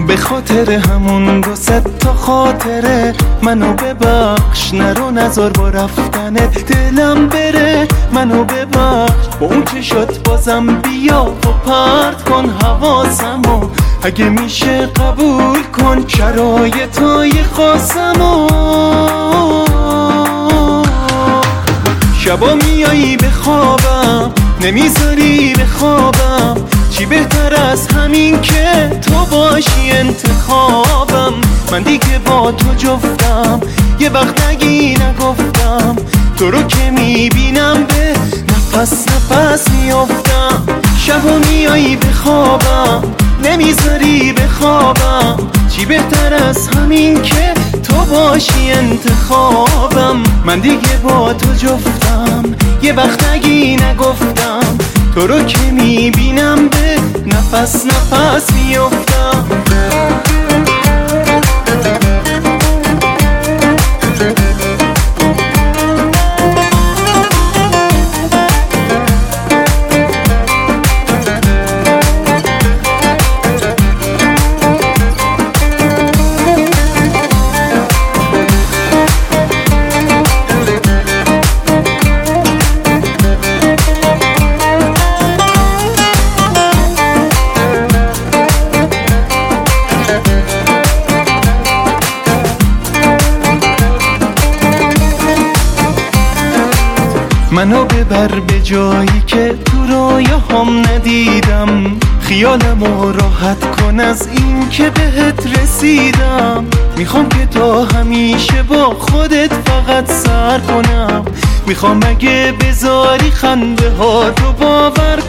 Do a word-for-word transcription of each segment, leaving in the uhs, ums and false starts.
به خاطر همون دو ست تا خاطره منو ببخش، نرو نزار با رفتنت دلم بره. منو ببخش، با اون چشات بازم بیا و پرت کن حواسمو. اگه میشه قبول کن شرایطای خاصمو. شبا میایی به خوابم، نمیذاری به خوابم. چی بهتر از همین که تو باشی انتخابم. من دیگه با تو جفتم، یه وقت نگی نگفتم. تو رو که میبینم به نفس نفس میافتم. شبا میایی به خوابم، نمیذاری به خوابم. چی بهتر از همین که تو باشی انتخابم. من دیگه با تو جفتم، یه وقت نگی نگفتم. تو رو که میبینم به نفس نفس میافتم. منو ببر به جایی که تو رویاهام ندیدم. خیالمو راحت کن از این که بهت رسیدم. میخوام که تا همیشه با خودت فقط سر کنم. میخوام اگه بذاری خنده ها رو باور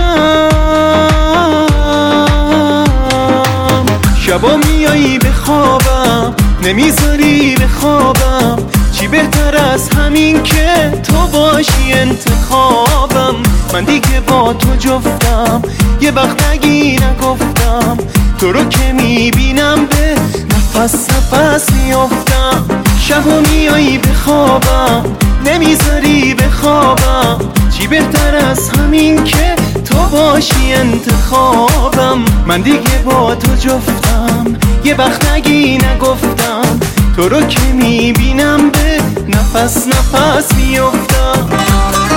کنم. شبا میایی به خوابم، نمیذاری به خوابم. چی بهتر از همین که تو باشی انتخابم. من دیگه با تو جفتم، یه وقت نگی نگفتم. تو رو که میبینم به نفس نفس میافتم. شبا میایی به خوابم، نمیذاری به خوابم. چی بهتر از همین که تو باشی انتخابم. من دیگه با تو جفتم، یه وقت نگی نگفتم. تو رو که میبینم به نفس نفس میافتم.